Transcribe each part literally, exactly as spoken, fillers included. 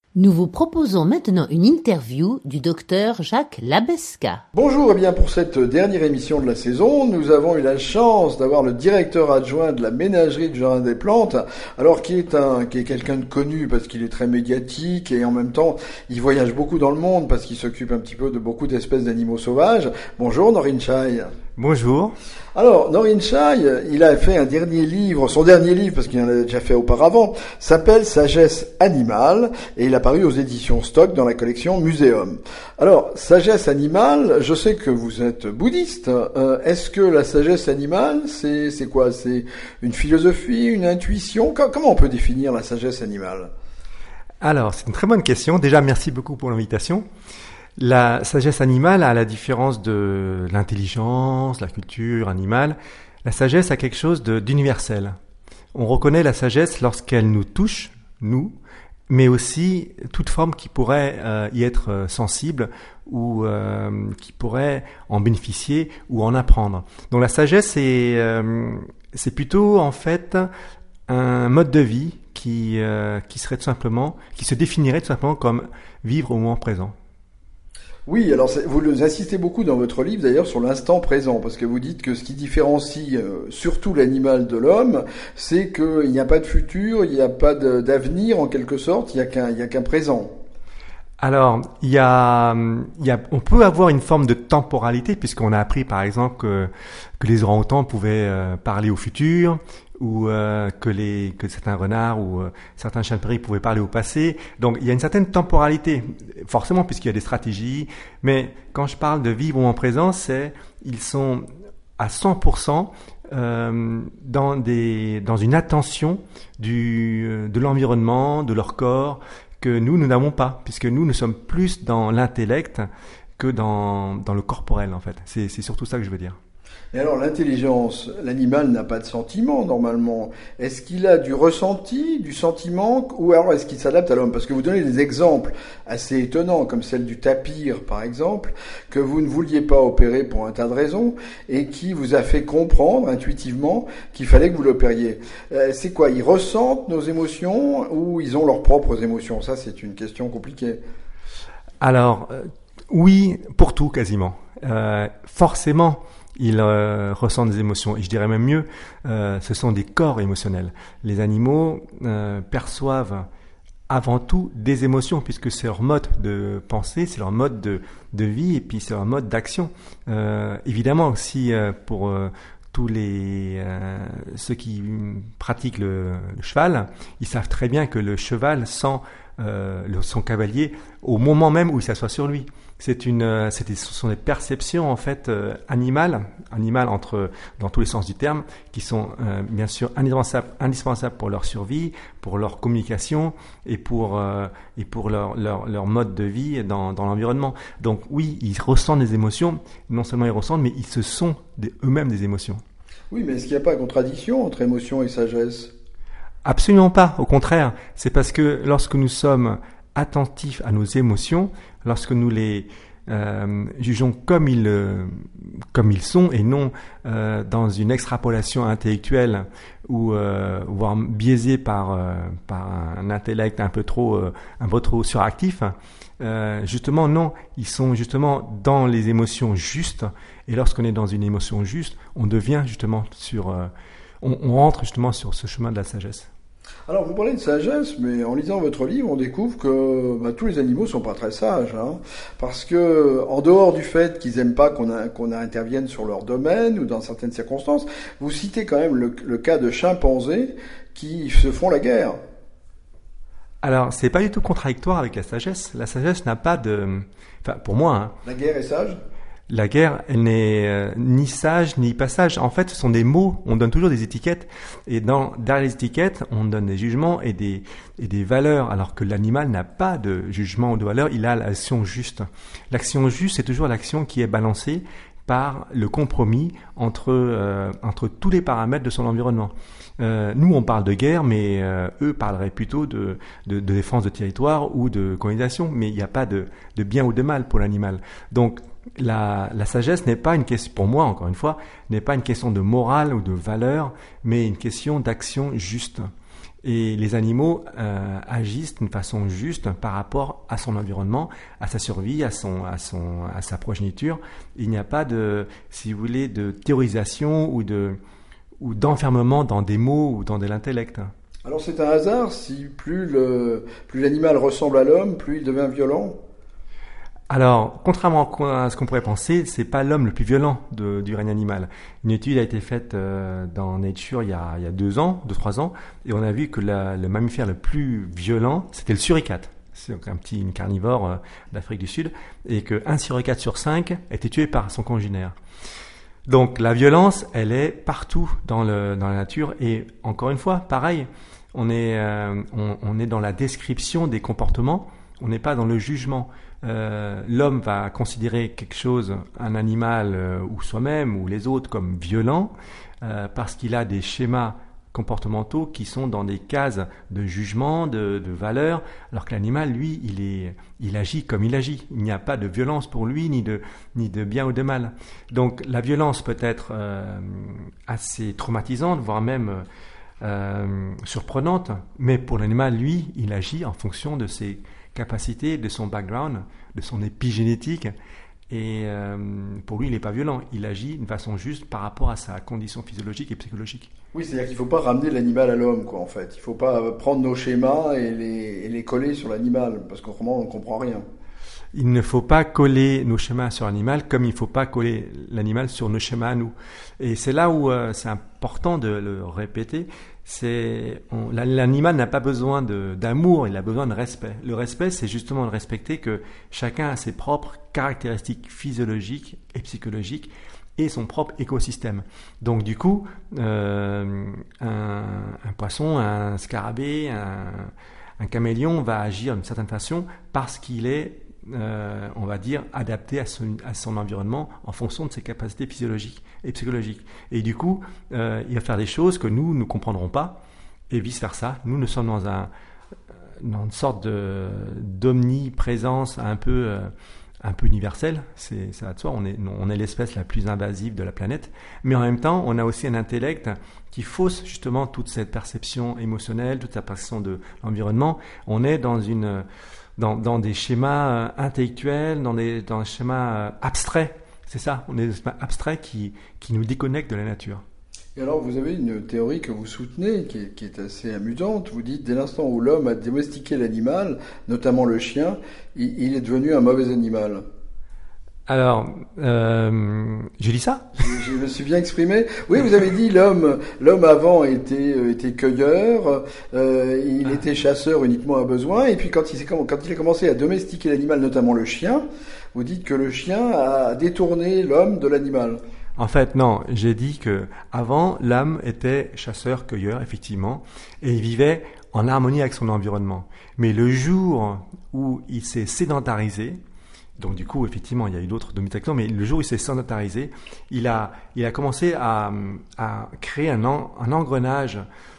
Nous vous proposons maintenant une interview du docteur Jacques Labesca. Bonjour, et bien pour cette dernière émission de la saison, nous avons eu la chance d'avoir le directeur adjoint de la ménagerie du Jardin des Plantes, alors qui est un, qui est quelqu'un de connu parce qu'il est très médiatique et en même temps il voyage beaucoup dans le monde parce qu'il s'occupe un petit peu de beaucoup d'espèces d'animaux sauvages. Bonjour Norin Chai. Bonjour. Alors, Norin Chai, il a fait un dernier livre, son dernier livre, parce qu'il en a déjà fait auparavant, s'appelle Sagesse animale, et il a paru aux éditions Stock dans la collection Muséum. Alors, sagesse animale, je sais que vous êtes bouddhiste. Euh, est-ce que la sagesse animale, c'est, c'est quoi? C'est une philosophie, une intuition? Comment on peut définir la sagesse animale? Alors, c'est une très bonne question. Déjà, merci beaucoup pour l'invitation. La sagesse animale, à la différence de l'intelligence, la culture animale, la sagesse a quelque chose de, d'universel. On reconnaît la sagesse lorsqu'elle nous touche, nous, mais aussi toute forme qui pourrait euh, y être euh, sensible ou euh, qui pourrait en bénéficier ou en apprendre. Donc la sagesse, c'est, euh, c'est plutôt en fait un mode de vie qui, euh, qui serait tout simplement, qui se définirait tout simplement comme vivre au moment présent. Oui, alors vous insistez beaucoup dans votre livre d'ailleurs sur l'instant présent, parce que vous dites que ce qui différencie euh, surtout l'animal de l'homme, c'est qu'il n'y a pas de futur, il n'y a pas de, d'avenir en quelque sorte, il n'y a qu'un, il y a qu'un présent. Alors, il y a, il y a, on peut avoir une forme de temporalité, puisqu'on a appris par exemple que, que les orang-outans pouvaient euh, parler au futur, ou euh, que les que certains renards ou euh, certains chiens de prairie pouvaient parler au passé. Donc il y a une certaine temporalité, forcément, puisqu'il y a des stratégies. Mais quand je parle de vivre au moment présent, c'est ils sont à cent pour cent euh, dans des dans une attention du de l'environnement, de leur corps, que nous nous n'avons pas, puisque nous nous sommes plus dans l'intellect que dans dans le corporel en fait. C'est c'est surtout ça que je veux dire. Et alors l'intelligence, l'animal n'a pas de sentiment normalement. Est-ce qu'il a du ressenti, du sentiment, ou alors est-ce qu'il s'adapte à l'homme? Parce que vous donnez des exemples assez étonnants, comme celle du tapir par exemple, que vous ne vouliez pas opérer pour un tas de raisons, et qui vous a fait comprendre intuitivement qu'il fallait que vous l'opériez. Euh, c'est quoi? Ils ressentent nos émotions ou ils ont leurs propres émotions? Ça, c'est une question compliquée. Alors, euh, oui, pour tout quasiment. Euh, forcément, ils euh, ressentent des émotions. Et je dirais même mieux, euh, ce sont des corps émotionnels. Les animaux euh, perçoivent avant tout des émotions, puisque c'est leur mode de pensée, c'est leur mode de, de vie, et puis c'est leur mode d'action. Euh, évidemment, si euh, pour euh, tous les euh, ceux qui pratiquent le, le cheval, ils savent très bien que le cheval sent euh, le, son cavalier au moment même où il s'assoit sur lui. C'est une, c'est des, ce sont des perceptions en fait euh, animales, animales entre dans tous les sens du terme, qui sont euh, bien sûr indispensables, indispensables pour leur survie, pour leur communication et pour euh, et pour leur, leur leur mode de vie dans dans l'environnement. Donc oui, ils ressentent des émotions. Non seulement ils ressentent, mais ils se sont des, eux-mêmes des émotions. Oui, mais est-ce qu'il n'y a pas de contradiction entre émotion et sagesse? Absolument pas. Au contraire, c'est parce que lorsque nous sommes attentifs à nos émotions, lorsque nous les euh, jugeons comme ils, euh, comme ils sont et non euh, dans une extrapolation intellectuelle ou euh, voire biaisée par, euh, par un intellect un peu trop, euh, un peu trop suractif, euh, justement non, ils sont justement dans les émotions justes, et lorsqu'on est dans une émotion juste, on devient justement sur, euh, on, on rentre justement sur ce chemin de la sagesse. Alors, vous parlez de sagesse, mais en lisant votre livre, on découvre que bah, tous les animaux sont pas très sages, hein, parce que en dehors du fait qu'ils aiment pas qu'on, a, qu'on a intervienne sur leur domaine ou dans certaines circonstances, vous citez quand même le, le cas de chimpanzés qui se font la guerre. Alors, c'est pas du tout contradictoire avec la sagesse. La sagesse n'a pas de, enfin, pour moi, hein, la guerre est sage. La guerre, elle n'est euh, ni sage ni pas sage. En fait, ce sont des mots. On donne toujours des étiquettes, et dans derrière les étiquettes, on donne des jugements et des et des valeurs. Alors que l'animal n'a pas de jugement ou de valeur. Il a l'action juste. L'action juste, c'est toujours l'action qui est balancée par le compromis entre euh, entre tous les paramètres de son environnement. Euh, nous, on parle de guerre, mais euh, eux parleraient plutôt de, de, de défense de territoire ou de colonisation. Mais il n'y a pas de, de bien ou de mal pour l'animal. Donc, La, la sagesse n'est pas une question, pour moi encore une fois, n'est pas une question de morale ou de valeur, mais une question d'action juste. Et les animaux euh, agissent d'une façon juste par rapport à son environnement, à sa survie, à son, à son, à sa progéniture. Il n'y a pas de, si vous voulez, de théorisation ou de, ou d'enfermement dans des mots ou dans de l'intellect. Alors c'est un hasard si plus le, plus l'animal ressemble à l'homme, plus il devient violent. Alors, contrairement à ce qu'on pourrait penser, c'est pas l'homme le plus violent de, du règne animal. Une étude a été faite euh, dans Nature il y, a, il y a deux ans, deux trois ans, et on a vu que la, le mammifère le plus violent, c'était le suricate. C'est donc un petit une carnivore euh, d'Afrique du Sud, et qu'un suricate sur cinq était tué par son congénère. Donc la violence, elle est partout dans, le, dans la nature, et encore une fois, pareil, on est, euh, on, on est dans la description des comportements, on n'est pas dans le jugement. Euh, l'homme va considérer quelque chose, un animal euh, ou soi-même ou les autres comme violent euh, parce qu'il a des schémas comportementaux qui sont dans des cases de jugement, de, de valeur, alors que l'animal, lui, il, est, il agit comme il agit. Il n'y a pas de violence pour lui, ni de, ni de bien ou de mal. Donc la violence peut être euh, assez traumatisante, voire même euh, surprenante, mais pour l'animal, lui, il agit en fonction de ses capacité, de son background, de son épigénétique. Et euh, pour lui, il n'est pas violent. Il agit d'une façon juste par rapport à sa condition physiologique et psychologique. Oui, c'est-à-dire qu'il ne faut pas ramener l'animal à l'homme, quoi, en fait. Il ne faut pas prendre nos schémas et les, et les coller sur l'animal, parce qu'autrement, on ne comprend rien. Il ne faut pas coller nos schémas sur l'animal comme il ne faut pas coller l'animal sur nos schémas à nous. Et c'est là où euh, c'est important de le répéter. C'est, on, l'animal n'a pas besoin de, d'amour, il a besoin de respect. Le respect, c'est justement de respecter que chacun a ses propres caractéristiques physiologiques et psychologiques et son propre écosystème. Donc du coup, euh, un, un poisson, un scarabée, un, un caméléon va agir d'une certaine façon parce qu'il est Euh, on va dire, adapté à son, à son environnement en fonction de ses capacités physiologiques et psychologiques. Et du coup, euh, il va faire des choses que nous ne comprendrons pas, et vice-versa. Nous, nous sommes dans, un, dans une sorte de, d'omniprésence un peu, euh, un peu universelle. C'est, ça va de soi, on est, on est l'espèce la plus invasive de la planète. Mais en même temps, on a aussi un intellect qui fausse justement toute cette perception émotionnelle, toute cette perception de l'environnement. On est dans une... Dans, dans des schémas euh, intellectuels, dans des, dans des schémas euh, abstraits. C'est ça, on est des schémas abstraits qui, qui nous déconnectent de la nature. Et alors, vous avez une théorie que vous soutenez, qui est, qui est assez amusante. Vous dites, dès l'instant où l'homme a domestiqué l'animal, notamment le chien, il, il est devenu un mauvais animal. Alors, euh, j'ai dit ça ? Je, je me suis bien exprimé. Oui, vous avez dit l'homme, l'homme avant était, était cueilleur, euh, il ah. était chasseur uniquement à besoin, et puis quand il, s'est, quand il a commencé à domestiquer l'animal, notamment le chien, vous dites que le chien a détourné l'homme de l'animal. En fait, non, j'ai dit que avant l'homme était chasseur-cueilleur, effectivement, et il vivait en harmonie avec son environnement. Mais le jour où il s'est sédentarisé, donc du coup, effectivement, il y a eu d'autres domestications, mais le jour où il s'est sédentarisé, il a, il a commencé à, à créer un, en, un engrenage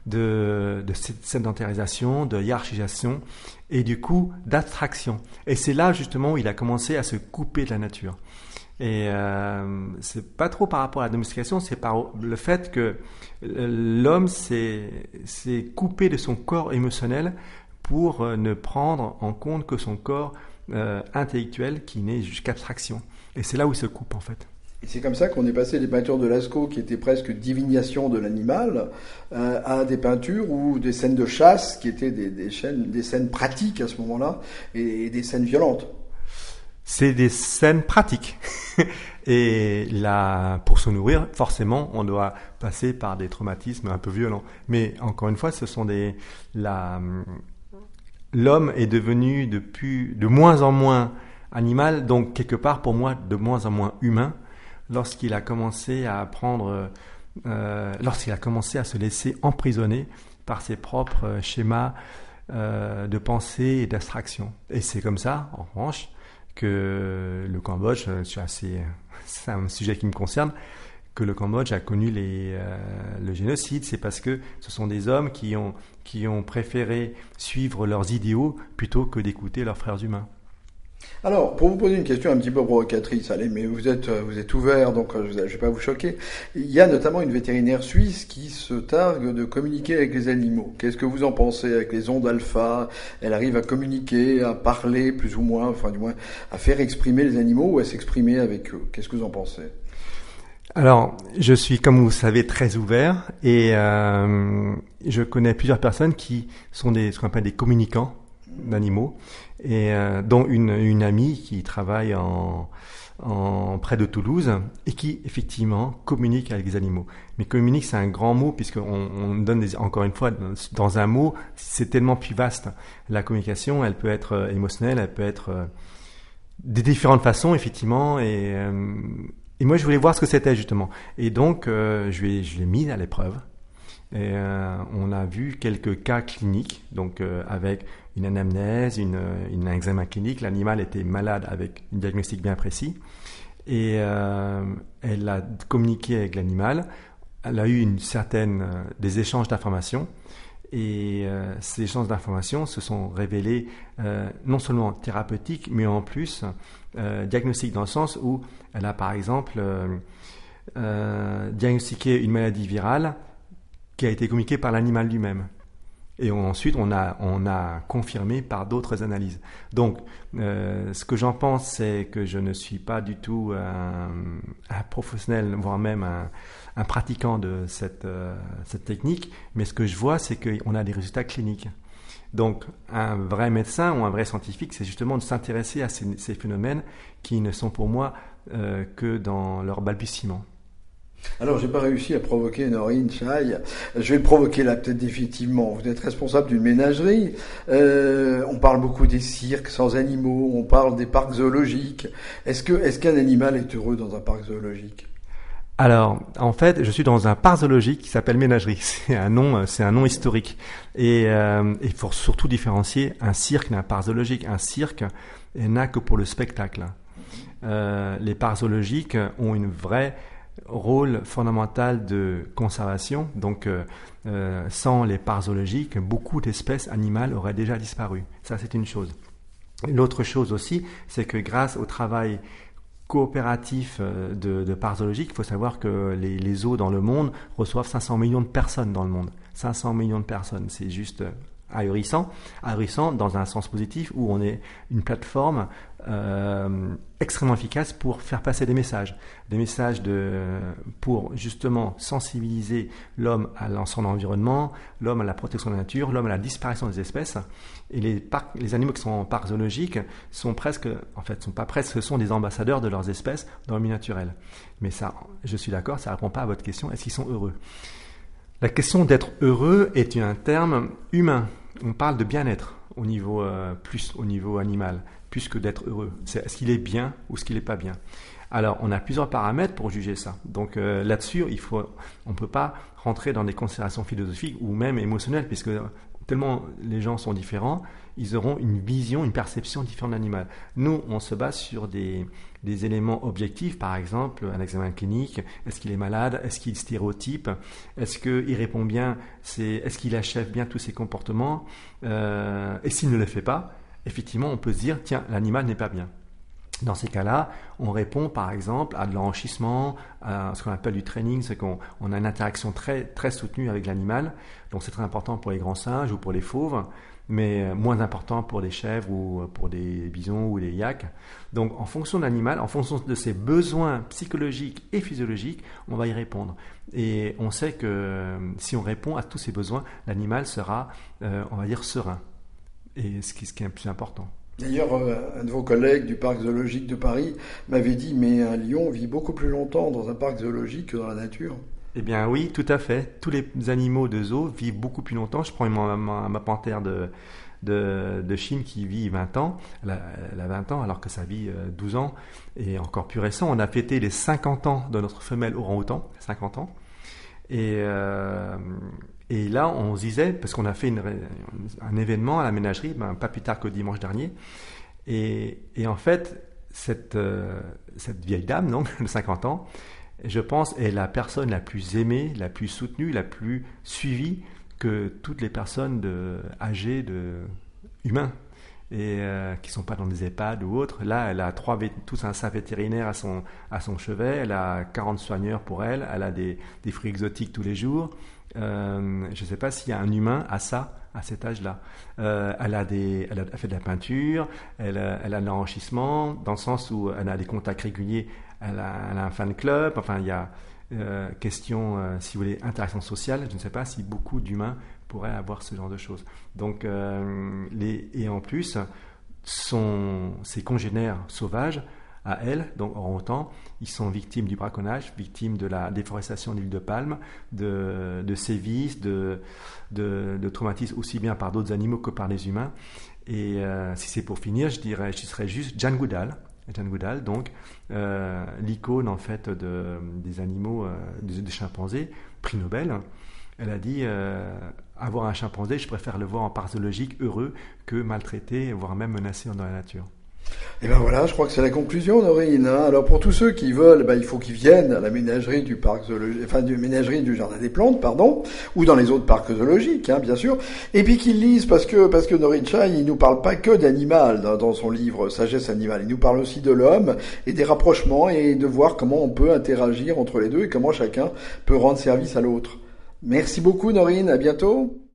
de, de sédentarisation, de hiérarchisation et du coup d'abstraction. Et c'est là justement où il a commencé à se couper de la nature. Et euh, c'est pas trop par rapport à la domestication, c'est par le fait que l'homme s'est, s'est coupé de son corps émotionnel pour ne prendre en compte que son corps Euh, intellectuel qui n'est qu'abstraction. Et c'est là où il se coupe en fait. Et c'est comme ça qu'on est passé des peintures de Lascaux qui étaient presque divination de l'animal euh, à des peintures ou des scènes de chasse qui étaient des, des, scènes, des scènes pratiques à ce moment-là et, et des scènes violentes. C'est des scènes pratiques. Et là, pour se nourrir, forcément, on doit passer par des traumatismes un peu violents. Mais encore une fois, ce sont des... La, L'homme est devenu de, plus, de moins en moins animal, donc quelque part pour moi de moins en moins humain, lorsqu'il a commencé à apprendre, euh, lorsqu'il a commencé à se laisser emprisonner par ses propres schémas euh, de pensée et d'abstraction. Et c'est comme ça, en revanche, que le Cambodge, je suis assez, c'est un sujet qui me concerne, que le Cambodge a connu les, euh, le génocide, c'est parce que ce sont des hommes qui ont, qui ont préféré suivre leurs idéaux plutôt que d'écouter leurs frères humains. Alors, pour vous poser une question un petit peu provocatrice, allez, mais vous êtes, vous êtes ouvert, donc je ne vais pas vous choquer. Il y a notamment une vétérinaire suisse qui se targue de communiquer avec les animaux. Qu'est-ce que vous en pensez avec les ondes alpha? Elle arrive à communiquer, à parler, plus ou moins, enfin du moins, à faire exprimer les animaux ou à s'exprimer avec eux. Qu'est-ce que vous en pensez? Alors, je suis, comme vous savez, très ouvert et euh, je connais plusieurs personnes qui sont des, ce qu'on appelle des communicants d'animaux, et euh, dont une, une amie qui travaille en, en près de Toulouse et qui effectivement communique avec les animaux. Mais communique, c'est un grand mot puisqu'on on donne des, encore une fois dans un mot, c'est tellement plus vaste. La communication, elle peut être émotionnelle, elle peut être euh, de différentes façons effectivement. Et, euh, et moi, je voulais voir ce que c'était justement. Et donc, euh, je l'ai, je l'ai mis à l'épreuve. Et euh, on a vu quelques cas cliniques, donc euh, avec une anamnèse, une, une, un examen clinique. L'animal était malade avec un diagnostic bien précis. Et euh, elle a communiqué avec l'animal. Elle a eu une certaine, euh, des échanges d'informations. Et euh, ces échanges d'informations se sont révélés euh, non seulement thérapeutiques, mais en plus euh, diagnostiques dans le sens où elle a par exemple euh, euh, diagnostiqué une maladie virale qui a été communiquée par l'animal lui-même. Et on, ensuite, on a, on a confirmé par d'autres analyses. Donc, euh, ce que j'en pense, c'est que je ne suis pas du tout un, un professionnel, voire même un, un pratiquant de cette, euh, cette technique, mais ce que je vois, c'est qu'on a des résultats cliniques. Donc, un vrai médecin ou un vrai scientifique, c'est justement de s'intéresser à ces, ces phénomènes qui ne sont pour moi euh, que dans leur balbutiement. Alors, j'ai pas réussi à provoquer Noreen Chai. Je vais le provoquer là, peut-être définitivement. Vous êtes responsable d'une ménagerie. Euh, on parle beaucoup des cirques sans animaux. On parle des parcs zoologiques. Est-ce que, est-ce qu'un animal est heureux dans un parc zoologique? Alors, en fait, je suis dans un parc zoologique qui s'appelle Ménagerie. C'est un nom, c'est un nom historique. Et euh, il faut surtout différencier un cirque d'un parc zoologique. Un cirque n'a que pour le spectacle. Euh, les parcs zoologiques ont une vraie rôle fondamental de conservation. Donc, euh, euh, sans les parcs zoologiques, beaucoup d'espèces animales auraient déjà disparu. Ça, c'est une chose. L'autre chose aussi, c'est que grâce au travail coopératif de, de parcs zoologiques, il faut savoir que les, les zoos dans le monde reçoivent cinq cents millions de personnes dans le monde. cinq cents millions de personnes, c'est juste ahurissant. Ahurissant dans un sens positif où on est une plateforme euh, extrêmement efficace pour faire passer des messages. Des messages de, pour justement sensibiliser l'homme à son environnement, l'homme à la protection de la nature, l'homme à la disparition des espèces. Et les, parcs, les animaux qui sont en parc zoologique sont presque, en fait, sont pas presque, ce sont des ambassadeurs de leurs espèces dans le milieu naturel. Mais ça, je suis d'accord, ça ne répond pas à votre question, est-ce qu'ils sont heureux ? La question d'être heureux est un terme humain. On parle de bien-être au niveau euh, plus au niveau animal, plus que d'être heureux. C'est, est-ce qu'il est bien ou est-ce qu'il n'est pas bien? Alors, on a plusieurs paramètres pour juger ça. Donc euh, là-dessus, il faut, on ne peut pas rentrer dans des considérations philosophiques ou même émotionnelles, puisque tellement les gens sont différents, ils auront une vision, une perception différente de l'animal. Nous, on se base sur des, des éléments objectifs, par exemple, un examen clinique, est-ce qu'il est malade, est-ce qu'il stéréotype, est-ce qu'il répond bien, c'est, est-ce qu'il achève bien tous ses comportements, euh, et s'il ne le fait pas, effectivement, on peut se dire, tiens, l'animal n'est pas bien. Dans ces cas-là, on répond par exemple à de l'enrichissement, à ce qu'on appelle du training, c'est qu'on on a une interaction très, très soutenue avec l'animal. Donc c'est très important pour les grands singes ou pour les fauves, mais moins important pour les chèvres ou pour des bisons ou des yaks. Donc en fonction de l'animal, en fonction de ses besoins psychologiques et physiologiques, on va y répondre. Et on sait que si on répond à tous ces besoins, l'animal sera, euh, on va dire, serein. Et ce qui, ce qui est le plus important. D'ailleurs, un de vos collègues du parc zoologique de Paris m'avait dit « Mais un lion vit beaucoup plus longtemps dans un parc zoologique que dans la nature. » Eh bien oui, tout à fait. Tous les animaux de zoo vivent beaucoup plus longtemps. Je prends ma, ma, ma panthère de, de, de Chine qui vit vingt ans. Elle a, elle a vingt ans alors que ça vit douze ans. Et encore plus récent, on a fêté les cinquante ans de notre femelle orang-outan. cinquante ans. Et... Euh, Et là, on se disait, parce qu'on a fait une, un événement à la ménagerie, ben, pas plus tard que dimanche dernier, et, et en fait, cette, euh, cette vieille dame, donc, de cinquante ans, je pense, est la personne la plus aimée, la plus soutenue, la plus suivie que toutes les personnes de, âgées, de, humains. et euh, qui sont pas dans des EHPAD ou autres. Là, elle a trois vé- tous un staff vétérinaire à son à son chevet. Elle a quarante soigneurs pour elle. Elle a des des fruits exotiques tous les jours. Euh, je ne sais pas s'il y a un humain à ça à cet âge-là. Euh, elle a des, elle a elle fait de la peinture. Elle a, elle a de l'enrichissement dans le sens où elle a des contacts réguliers. Elle a, elle a un fan club. Enfin, il y a euh, question, euh, si vous voulez, interaction sociale. Je ne sais pas si beaucoup d'humains pourraient avoir ce genre de choses. Donc, euh, les, et en plus, son, ses congénères sauvages, à elle, donc orang-outan, ils sont victimes du braconnage, victimes de la déforestation de l'île de Palme, de, de sévices, de, de, de traumatismes aussi bien par d'autres animaux que par les humains. Et euh, si c'est pour finir, je dirais, je serais juste Jane Goodall. Jane Goodall, donc euh, l'icône en fait de, des animaux, euh, des, des chimpanzés, prix Nobel. Elle a dit euh, avoir un chimpanzé, je préfère le voir en parc zoologique heureux que maltraité, voire même menacé dans la nature. Et ben voilà, je crois que c'est la conclusion, Norine. Hein. Alors pour tous ceux qui veulent, ben, il faut qu'ils viennent à la ménagerie du parc zoologique, enfin du ménagerie du Jardin des Plantes, pardon, ou dans les autres parcs zoologiques, hein, bien sûr. Et puis qu'ils lisent parce que parce que Norine Chai, il nous parle pas que d'animal dans, dans son livre Sagesse animale. Il nous parle aussi de l'homme et des rapprochements et de voir comment on peut interagir entre les deux et comment chacun peut rendre service à l'autre. Merci beaucoup, Norine. À bientôt.